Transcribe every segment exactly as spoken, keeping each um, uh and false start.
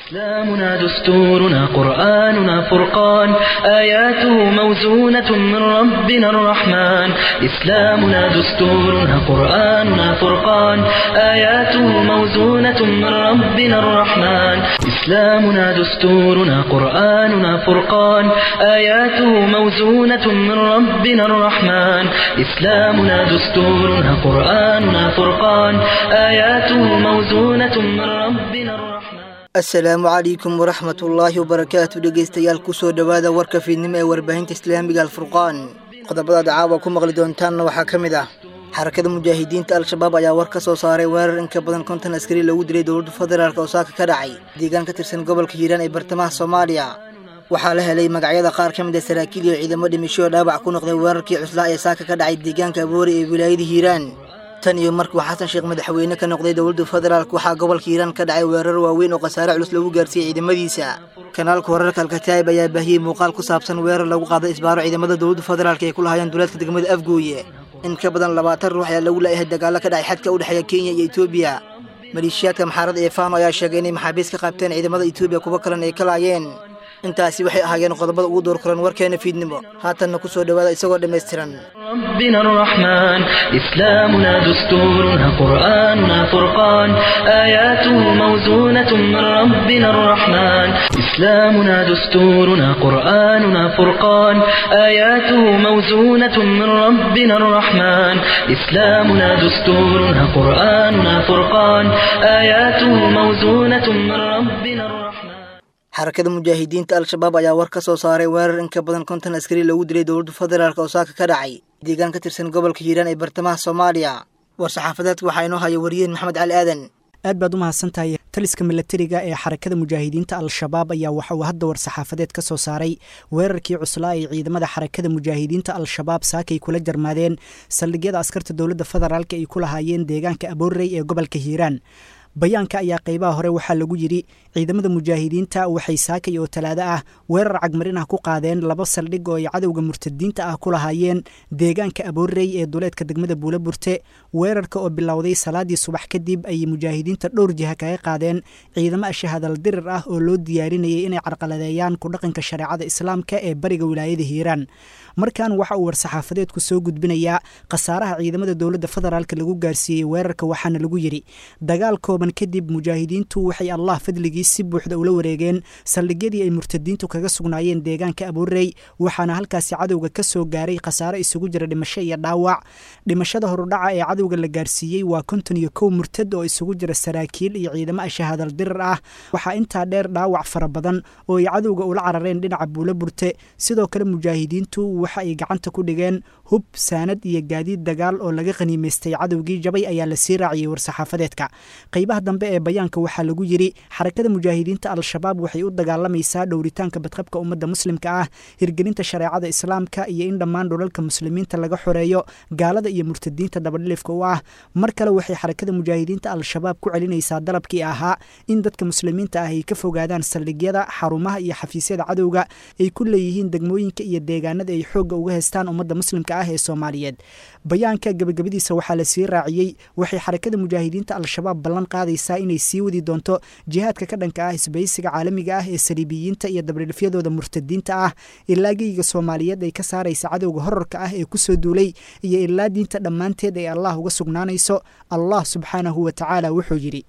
إسلامنا دستورنا قرآننا فرقان آياته موزونة من ربنا الرحمن إسلامنا دستورنا قرآننا فرقان آياته موزونة من ربنا الرحمن إسلامنا دستورنا قرآننا فرقان آياته موزونة من ربنا الرحمن إسلامنا دستورنا قرآننا فرقان آياته موزونة من ربنا الرحمن السلام عليكم ورحمة الله وبركاته dhegeystayaal ku soo dhawaada warka fiidnimo ee warbaahinta Islaamiga Al-Furqaan qodobada dacaawa ku maqli doontaan waxa kamid ah xarakada mujaahidiinta al-shabaab ayaa war ka soo saaray weerar in ka badan konton askari lagu dilay dowladda federaalka oo saaka ka dhacay deegaan ka tirsan gobolka Hiiraan ee bartamaha Soomaaliya waxa la helay magacyada qaar kamid ah saraakiil iyo ciidamo dhimasho dhaawac ku noqday weerarkii cusla ee saaka ka dhacay deegaanka Aboori ee wilaayada Hiiraan tan iyo markii xasan sheekh madaxweyne ka noqday dowladda federaalka waxa gobolka Hiiraan ka dhacay weerar waaweyn oo qasaare culus lagu gaarsiiyay ciidamadiisa kanaalka wararka Al-Kataib ayaa baahiyay muuqaal ku saabsan weerar lagu qaaday isbaaro ciidamada dowladda federaalka ee ku lahaayeen duleedka degmada Afgooye in ka badan labaatan ruux ayaa lagu leeyahay dagaal ka dhacay xadka u dhaxeeya Kenya iyo Itoobiya maleeshiyaadka maxaarada ee Faano ayaa sheegay in maxaabiis ka qaybteen ciidamada Itoobiya kuwa kale ay ka laayeen intaasi waxay ahaayeen qodobada ugu door karan warkeena fiidnimo haatanna ku soo dhawaada isagoo dhameystiran ربنا الرحمن إسلامنا دستورنا قرآننا فرقان آياته موزونة من ربنا الرحمن إسلامنا دستورنا قرآننا فرقان آياته موزونة من ربنا الرحمن إسلامنا دستورنا قرآننا فرقان آياته موزونة من ربنا الرحمن xarakada mujaahidiinta al-shabaab ayaa war ka soo saaray weerar in ka badan konton askari lagu dilay dowladda federaalka oo saaka ka dhacay deegaan ka tirsan gobolka Hiiraan ee bartamaha Soomaaliya war saxaafadeed waxa inoo haya wariyeen Maxamed Cali Aadan aad baad u mahadsantahay taliska militariga ee xarakada mujaahidiinta al-shabaab ayaa waxa uu hadda war saxaafadeed ka soo saaray weerarkii cuslaa ee ciidamada xarakada mujaahidiinta al-shabaab saakay kula jarmaadeen saldhigyada askarta dowladda federaalka ay ku lahaayeen deegaanka Aboorey ee gobolka Hiiraan bayaanka ayaa qaybaha hore waxaa lagu yiri ciidamada mujaahidiinta waxay saakay oo talaado ah weerar cagmarin ah ku qaadeen laba saldhig oo ay cadawga murtadiinta ah ku lahaayeen deegaanka Aboorey ee duleedka degmada Buulaburte weerarka oo bilowday salaadii subax kadib ay mujaahidiinta dhowr jiha kaga qaadeen ciidamo shahadal dirir ah oo loo diyaarinayay inay carqaladeeyaan ku dhaqanka shariicada islaamka ee bariga wilaayada Hiiraan markaan waxa uu war saxaafadeedku soo gudbinayaa qasaaraha ciidamada dowladda federaalka lagu gaarsiiyay weerarka waxaana lagu yiri dagaal kooban kadib mujaahidiintu waxay Allah fadligiisa si buuxda ula wareegeen saldhigyadii ay murtadiintu kaga sugnaayeen deegaanka Aboorey waxaana halkaasi cadawga ka soo gaaray qasaare isugu jira dhimasho iyo dhaawac dhimashada horudhaca ee cadawga la gaarsiiyay waa konton iyo kow murtad oo isugu jira saraakiil iyo ciidamo shahadal dirir ah waxa inta dheer dhaawac fara badan oo ay cadawga ula carareen dhinaca Buulaburte sidoo kale mujaahidiintu waxa ay gacanta ku dhigeen hub saanad iyo gaadiid dagaal oo laga qaniimeystay cadawgii jabay ayaa la sii raaciyay war saxaafadeedka qaybaha dambe ee bayaanka waxa lagu yiri xarakada mujaahidiinta al-shabaab waxay u dagaalamaysaa dhowritaanka badqabka ummadda muslimka ah hirgelinta shariicada islaamka iyo in dhammaan dhulalka muslimiinta laga xoreeyo gaalada iyo murtadiinta dabadhilifka u ah mar kale waxay xarakada mujaahidiinta al-shabaab ku celinaysaa dalabkii ahaa in dadka muslimiinta ah ay ka fogaadaan saldhigyada xarumaha iyo xafiisyada cadawga ay ku leeyihiin degmooyinka iyo deegaanada ay xoogga uga heestaan ummadda muslimka ah ee Soomaaliyeed bayaanka gabagabadiisa waxaa la sii raaciyay waxay xarakada mujaahidiinta al-shabaab ballan qaadaysaa inay sii wadi doonto jihaadka ka dhanka ah isbaysiga caalamiga ah ee saliibiyiinta iyo dabdhilifyadooda murtadiinta ah ilaa geyiga Soomaaliyeed ay ka saaraysa cadawga horarka ah ee ku soo duulay iyo ilaa diinta dhammaanteed ay Allah uga sugnaanayso Allah subhanahu wa ta'ala wuxuu yiri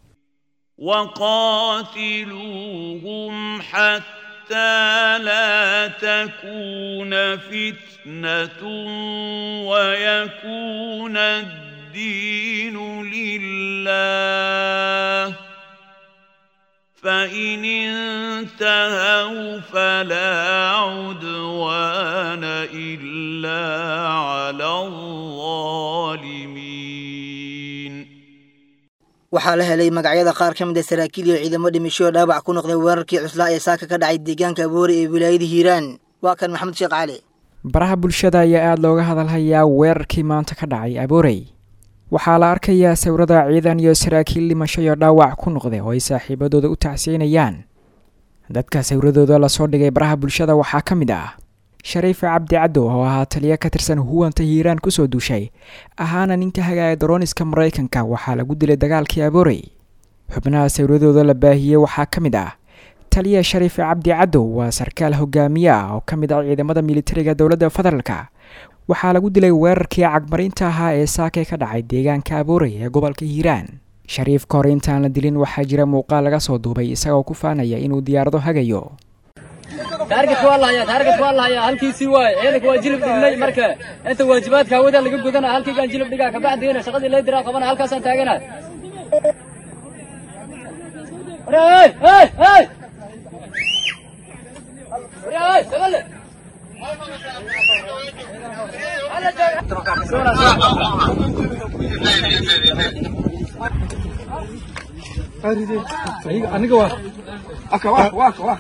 waqatiluhum hatta لا تكون فتنة ويكون الدين لله فإن انتهوا فلا عدوان إلا على الظالمين waxaa la helay magacyada qaar kamid ah saraakiil iyo ciidamo dhimasho dhaawac ku noqday weerarkii cuslaa ee saaka ka dhacay deegaanka Aboori ee wilaayada Hiiraan waa kan Maxamed Sheekh Cali baraha bulshada ayaa aad looga hadalhayaa weerarkii maanta ka dhacay Aboorey waxaa la arkayaa sawirada ciidan iyo saraakiil dhimasho iyo dhaawac ku noqday oo ay saaxiibadooda u tacsiinayaan dadka sawirradooda la soo dhigay baraha bulshada waxaa kamid ah Shariif Cabdi Caddo oo ahaa taliye ka tirsan huwanta Hiiraan ku soo duushay ahaana ninka hagaaya droniska Mareykanka waxaa lagu dilay dagaalkii Aboorey xubnaha sawirradooda la baahiyay waxaa kamid ah taliya shariif cabdi cadow waa sarkaal hogaamiye ah oo ka mid ah ciidamada militariga dowladda federaalka waxaa lagu dilay weerarkii cagmarinta ahaa ee saakay ka dhacay deegaanka abuuray ee gobolka hiiraan shariif ka hor intaan la dilin waxaa jira muuqaal laga soo duubay isagoo ku faanaya inuu diyaarado hagayo taarget waa lahaya taarget waa lahaya halkiisii waay ciidanka waa jilib dhignay marka inta waajibaadka hawada laga gudana halkiigaan jilib dhigaa ka bacdiina shaqadii la diraa qabana halkaasaan taaganahay hey hey hey hey sabale aniga waa aka waa waa waa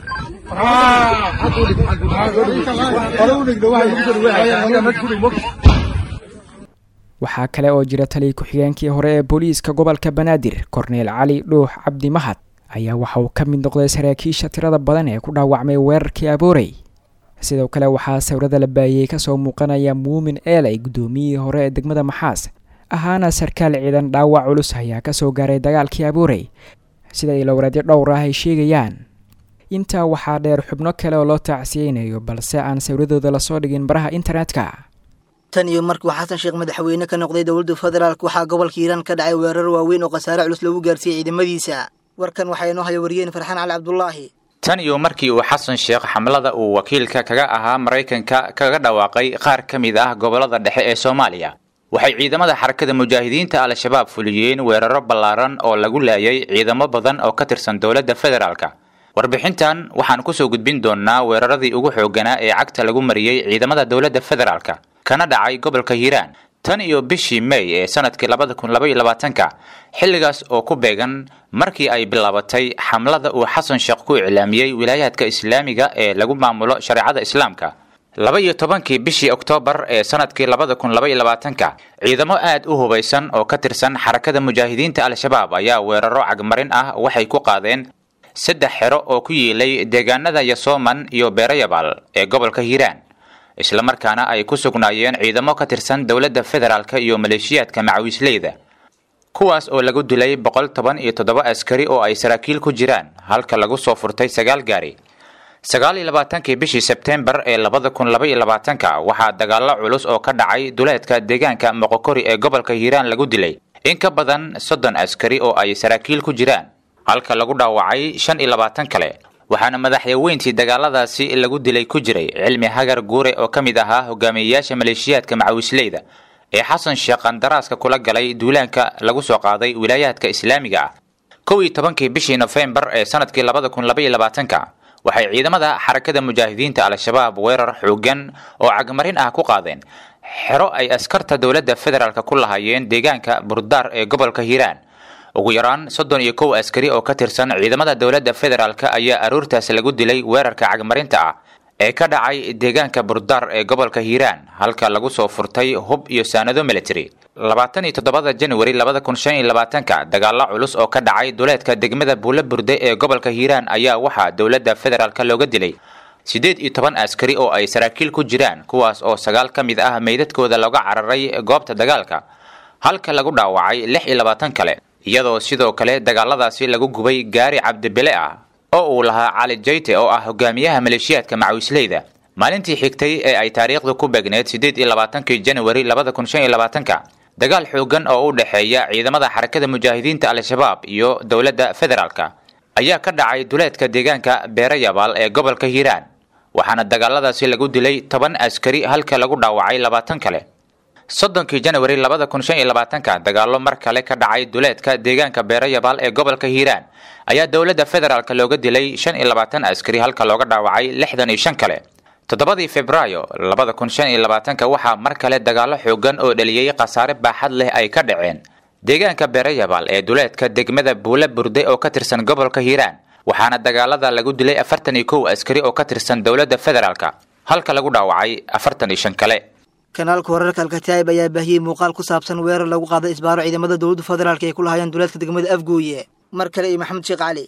waxaa kale oo jira taliya ku-xigeenkii hore ee booliiska gobolka banaadir korneel cali dhuux cabdi mahad ayaa waxa uu ka mid noqday saraakiisha tirada badan ee ku dhaawacmay weerarkii abuuray sidoo kale waxaa sawirada la baahiyey kasoo muuqanaya muumin eelay guddoomiyihii hore ee degmada maxaas ahaana sarkaal ciidan dhaawac culus ayaa kasoo gaaray dagaalkii abuuray sida ilowreedyo dhowr ah ay sheegayaan intaa waxaa dheer xubno kale oo loo taacsiyeynayo balse aan sawradooda lasoo dhigin baraha internetka tan iyo markuu xasan sheekh madaxweyne ka noqday dowladda federaalk waxaa gobolka hiiraan ka dhacay weerar waaweyn oo khasaare culus lagu gaarsiiyey ciidamadiisa warkan waxaa inoo haya wariyeen farxaan cali cabdulaahi tan iyo markii uu xasan sheekh xamlada uu wakiilka kaga ahaa maraykanka kaga dhawaaqay qaar ka mid ah gobolada dhexe ee soomaaliya waxay ciidamada xarakada mujaahidiinta al-shabaab fuliyeen weeraro ballaaran oo lagu laayay ciidamo badan oo ka tirsan dowladda federaalka warbixintan waxaan kusoo gudbin doonaa weeraradii ugu xooganaa ee cagta lagu mariyey ciidamada dowladda federaalka kana dhacay gobolka hiiraan tan iyo bishii may ee sanadkii labada kun laba iyo labaatanka xilligaas oo ku beegan markii ay bilaabatay xamlada uu xasan sheekh ku iclaamiyey wilaayaadka islaamiga ee lagu maamulo shareecada islaamka laba iyo tobankii bishii oktoobar ee sanadkii labada kun laba iyo labaatanka ciidamo aad u hubaysan oo ka tirsan xarakada mujaahidiinta al-shabaab ayaa weeraro cagmarin ah waxay ku qaadeen saddex xero oo ku yiilay deegaanada yasooman iyo beerayabaal ee gobolka hiiraan isla markaana ay ku sugnaayeen ciidamo ka tirsan dowladda federaalka iyo maleeshiyaadka macawiisleyda kuwaas oo lagu dilay boqol toban iyo toddoba askari oo ay saraakiil ku jiraan halka lagu soo furtay sagaal gaari sagaal iyo labaatankii bishii sebteembar ee labada kun laba iyo labaatanka waxaa dagaalo culus oo ka dhacay duleedka deegaanka moqokori ee gobolka hiiraan lagu dilay in ka badan soddon askari oo ay saraakiil ku jiraan halka lagu dhaawacay shan iyo labaatan kale waxaana madaxweyntii dagaaladaasi lagu dilay ku jiray cilmi hagar guure oo ka mid ahaa hogaamiyeyaasha maleeshiyaadka macawiisleyda ee xasan sheekh qandaraaska kula galay duulaanka lagu soo qaaday wilaayaadka islaamiga ah kow iyo tobankii bishii nofembar ee sanadkii labada kun laba iyo labaatanka waxay ciidamada xarakada mujaahidiinta al-shabaab weerar xoogan oo cagmarin ah ku qaadeen xero ay askarta dowladda federaalka ku lahaayeen deegaanka burdaar ee gobolka hiiraan ugu yaraan soddon iyo kow askari oo ka tirsan ciidamada dowladda federaalka ayaa aroortaas lagu dilay weerarka cagmarinta ah ee ka dhacay deegaanka burdaar ee gobolka hiiraan halka lagu soo furtay hub iyo saanado military labaatan iyo toddobada januari labada kun shan iyo labaatanka dagaalo culus oo ka dhacay duleedka degmada buula burde ee gobolka hiiraan ayaa waxaa dowladda federaalka looga dilay siddeed iyo toban askari oo ay saraakiil ku jiraan kuwaas oo sagaal ka mid ah meydadkooda looga cararay goobta dagaalka halka lagu dhaawacay lix iyo labaatan kale iyadoo sidoo kale dagaaladaasi lagu gubay gaari cabdibile ah oo uu lahaa cali jayte oo ah hogaamiyaha maleeshiyaadka macawiisleyda maalintii xigtay ee ay taariikhdu ku beegneed siddeed iyo labaatankii januari labada kun shan iyo labaatanka dagaal xoogan oo u dhexeeya ciidamada xarakada mujaahidiinta al-shabaab iyo dowladda federaalka ayaa ka dhacay duleedka deegaanka beerayabaal ee gobolka hiiraan waxaana dagaaladaasi lagu dilay toban askari halka lagu dhaawacay labaatan kale soddonkii januari labada kun shan iyo labaatanka dagaalo mar kale ka dhacay duleedka deegaanka beerayabaal ee gobolka hiiraan ayaa dowladda federaalka looga dilay shan iyo labaatan askari halka looga dhaawacay lixdan iyo shan kale toddobadii febraayo labada kun shan iyo labaatanka waxaa mar kale dagaalo xoogan oo dhaliyey khasaare baaxad leh ay ka dhaceen deegaanka beerayabaal ee duleedka degmada buula burde oo ka tirsan gobolka hiiraan waxaana dagaalada lagu dilay afartan iyo kow askari oo ka tirsan dowladda federaalka halka lagu dhaawacay afartan iyo shan kale kanaalka wararka alkataa'ib ayaa baahiyey muuqaal ku saabsan weerar lagu qaaday isbaaro ciidamada dowladda federaalka ay ku lahaayeen duleedka degmada afgooye mar kale iyo maxamed sheekh cali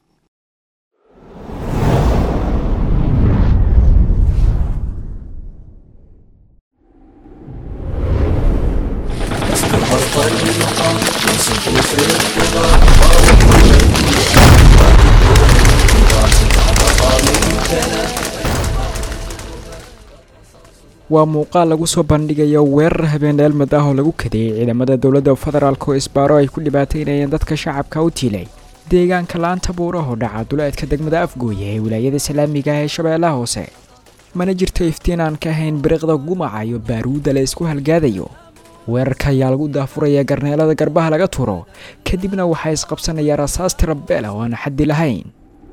waa muuqaal lagu soo bandhigayo weerar habeen-dheelmad ah oo lagu kadeeyey ciidamada dowladda federaalk oo isbaaro ay ku dhibaataynayeen dadka shacabka u tiilay deegaanka laanta buuraho dhaca duleedka degmada afgooye ee wilaayada islaamiga ah ee shabeellaha hoose mana jirto iftiin aan ka ahayn biriqda gumaca iyo baaruudda la isku halgaadayo weerarka ayaa lagu daafuraya garneelada garbaha laga turo kadibna waxaa isqabsanaya rasaas tirabeel oo aan xaddi lahayn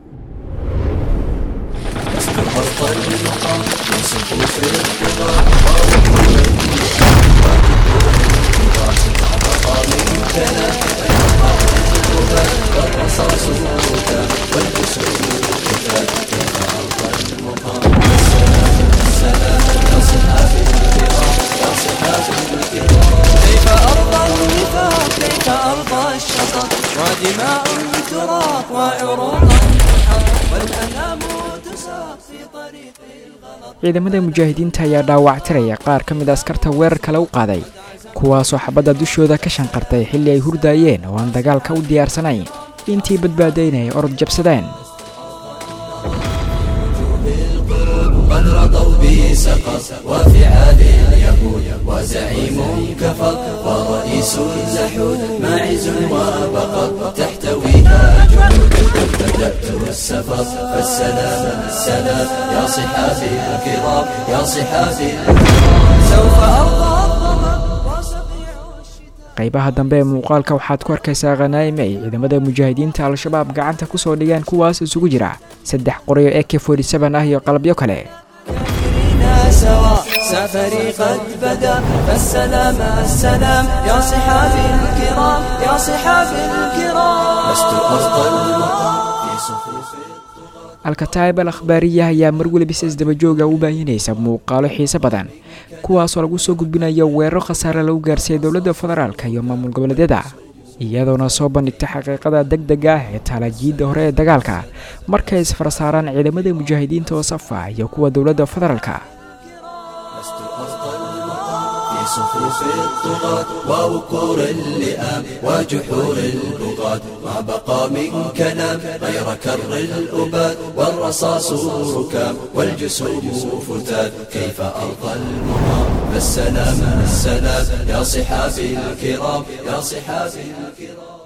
كيف أرضى النفاق كيف أرضى الشطط ودماء تراق وعروق والأنام تساق في طريق الغلط. ciidamada mujaahidiinta ayaa dhaawactiraya qaar ka mid askarta weerarka lagu qaaday kuwaasoo xabadda dushooda ka shanqartay xilli ay hurdaayeen oo aan dagaalka u diyaarsanayn intii badbaadaynay orod jabsadeen قد رضوا به سقط وفعال اليهود وزعيم كفر ورئيس زحود ماعز وبقر تحتويها جنود بدأت السفر فالسلام السلام يا صحابي الكرام يا صحابي الكرام سوف أرضى الظما وسقيع الشتاء. qaybaha dambe ee muuqaalka waxaad ku arkaysaa khanaa'im ay ciidamada mujaahidiinta al-shabaab gacanta ku soo dhigeen kuwaas isugu jira saddex qoryo A K forty-seven ah iyo qalabyo kale سوا سفري قد بدا فالسلام السلام يا صحابي الكرام يا صحابي الكرام لست أرضى المقام في صفوف alkataa'ib al-akhbaariya ayaa mar waliba si isdaba jooga u baahinaysa muuqaalo xiiso badan kuwaasoo lagu soo gudbinayo weeraro khasaare lagu gaarsiiyey dowladda federaalka iyo maamul goboleedyada iyadoona soo bandhigta xaqiiqada degdega ah ee taalajiidda hore ee dagaalka markay isfar saaraan ciidamada mujaahidiinta oo safa iyo kuwa dowladda federaalka صفوف الطغاة ووقور اللئام وجحور البغاة ما بقى من كلام غير كر الأباد والرصاص ركام والجسوم فتات كيف أرضى المقام فالسلام السلام يا صحابي الكرام يا صحابي الكرام.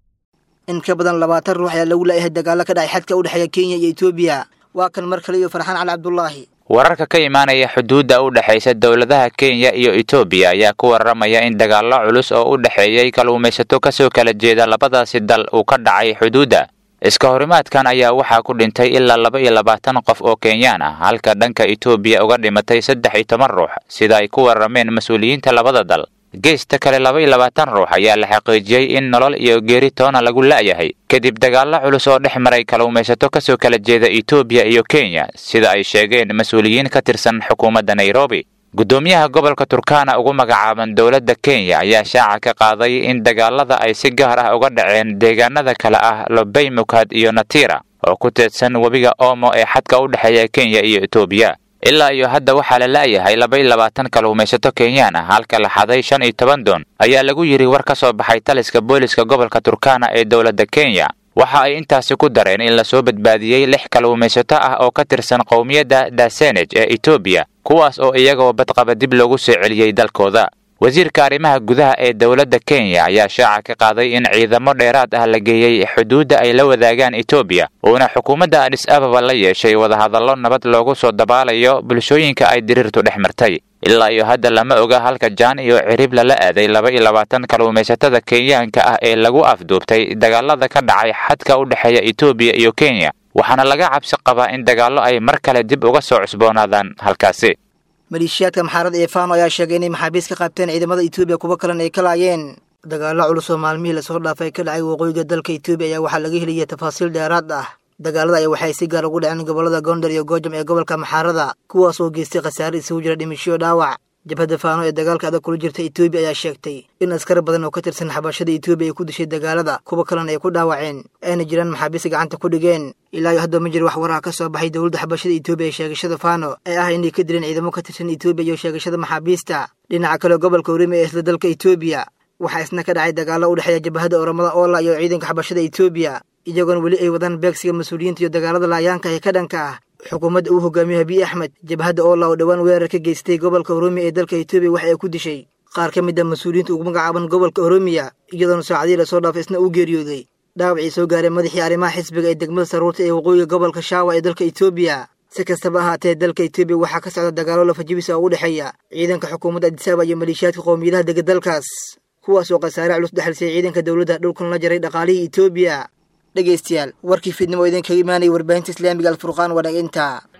in ka badan labaatan ruux ayaa lagu leeyahay dagaalo ka dhacay xadka u dhexeeya Kenya iyo Ethiopia waa kan mar kale iyo Farxaan Cali Cabdullaahi. wararka ka imaanaya xuduudda u dhaxaysa dawladaha Kenya iyo Ethiopia ayaa ku waramaya in dagaalo culus oo u dhaxeeyay kalluumaysato ka soo kala jeeda labadaasi dal uu ka dhacay xuduudda iska horimaadkan ayaa waxaa ku dhintay ilaa laba iyo labaatan qof oo Kenyaan ah halka dhanka Ethiopia uga dhimatay saddex iyo toban ruux sida ay ku warameen mas'uuliyiinta labada dal geesta kale laba iyo labaatan ruux ayaa la xaqiijiyay in nolol iyo geeri toona lagu laayahay kadib dagaalo culus oo dhex maray kalluumaysato ka soo kala jeeda Ethiopia iyo Kenya sida ay sheegeen mas'uuliyiin ka tirsan xukuumadda Nairobi gudoomiyaha gobolka Turkana ugu magacaaban dawladda Kenya ayaa shaaca ka qaaday in dagaalada ay si gaar ah uga dhaceen deegaanada kala ah Lobeymukad iyo Natira oo ku teedsan wabiga Omo ee xadka u dhaxeeya Kenya iyo Ethiopia ilaa iyo hadda waxaa la laayahay laba iyo labaatan kalluumaysato Kenyaan ah halka la xaday shan iyo toban doon ayaa lagu yiri war ka soo baxay taliska booliska gobolka Turkana ee dawladda Kenya waxa ay intaasi ku dareen in la soo badbaadiyay lix kalluumaysato ah oo ka tirsan qowmiyadda Dasenage ee Ethiopia kuwaas oo iyagoo badqaba dib loogu soo celiyay dalkooda wasiirka arrimaha gudaha ee dawladda Kenya ayaa shaaca ka qaaday in ciidamo dheeraad ah la geeyay xuduudda ay la wadaagaan Ethiopia oo xukuumadda Addis Ababa la yeeshay wadahadallo nabad loogu soo dabaalayo bulshooyinka ay diriirtu dhex martay ilaa iyo hadda lama oga halka jaan iyo cirib la aaday laba iyo labaatan kalluumaysatada Kenyaanka ah ee lagu afduubtay dagaalada ka dhacay xadka u dhaxeeya Ethiopia iyo Kenya waxaana laga cabsi qabaa in dagaallo ay mar kale dib uga soo cusboonaadaan halkaasi maleeshiyaadka maxaaradda ee Fano ayaa sheegay inay maxaabiis ka qaabteen ciidamada Ethiopia kuwa kale ay ka laayeen dagaalo culus oo maalmihii la soo dhaafay ka dhacay waqooyiga dalka Ethiopia ayaa waxaa laga heliyay tafaasiil dheeraad ah dagaalada ay waxay si gaar ugu dhaceen gobolada Gondar iyo Goojam ee gobolka maxaaradda kuwaas oo geystay khasaare isugu jira dhimasho dhaawac jabhadda Fano ee dagaalka adag kula jirta Ethiopia ayaa sheegtay in askar badan oo ka tirsan xabashada Ethiopia ay ku dishay dagaalada kuwa kale ay ku dhaawaceen ayna jiraan maxaabiis gacanta ku dhigeen ilaa hadda ma jiro wax warar ka soo baxay dawladda xabashada Ethiopia ee sheegashada Fano ee ah inay ka dileen ciidamo ka tirsan Ethiopia iyo sheegashada maxaabiista dhinaca kale gobolka Oromia ee isla dalka Ethiopia waxa isna ka dhacay dagaalo u dhaxeeya jabhadda Oromada Oola iyo ciidanka xabashada Ethiopia iyagoon wali ay wadaan beegsiga mas'uuliyiinta iyo dagaalada laayaanka ee ka dhanka ah xukuumadda uu hogaamiyo Abiy Ahmed jabhadda oo la dhawaan weerar ka geystay gobolka Oromia ee dalka Itoobiya waxa ay ku dishay qaar ka mid ah mas'uuliyiinta ugu magacaaban gobolka Oromia iyadoo saacadii la soo dhaafay isna uu geeriyooday dhaawacii soo gaaray madaxii arrimaha xisbiga ee degmada Saruurta ee waqooyiga gobolka Shaawa ee dalka Itoobiya si kastaba ahaatee dalka Itoobiya waxaa ka socda dagaalo la fajibisa u dhaxeeya ciidanka xukuumadda Addis Ababa iyo maleeshiyaadka qowmiyadaha degan dalkaas kuwaas oo qasaare culus dhaxalsay ciidanka dawladda dhulkan la jaray dhaqaalihii Itoobiya dhageystayaal warkii fiidnimo idin kaga imaanay warbaahinta Islaamiga Al Furqaan wada inta